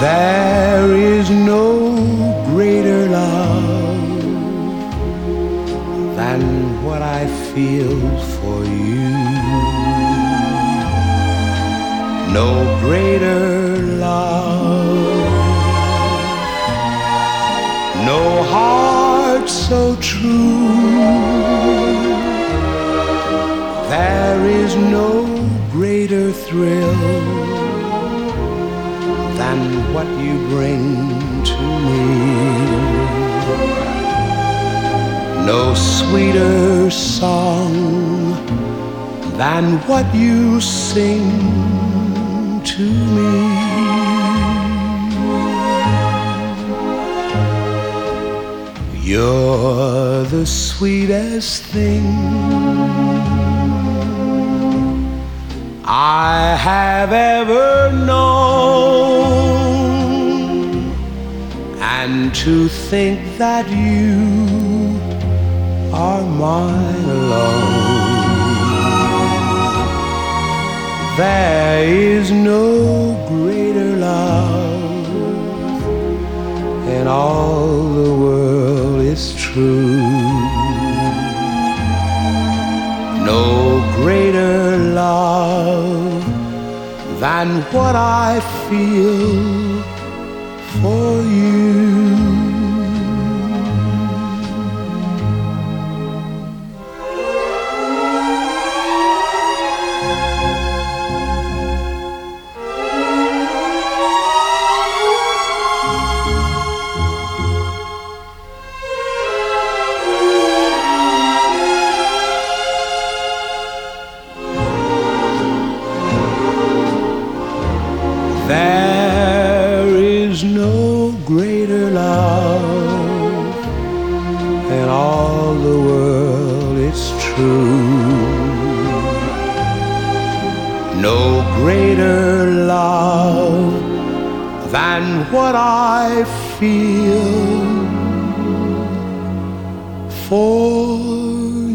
There is no greater love than what I feel for you. No greater love, no heart so true. There is no greater thrill than what you bring to me. No sweeter song than what you sing to me. You're the sweetest thing I have ever known, and to think that you are mine alone. There is no greater love, and all the world is true. No greater love than what I feel for you. There is no greater love, and all the world is true. No greater love than what I feel for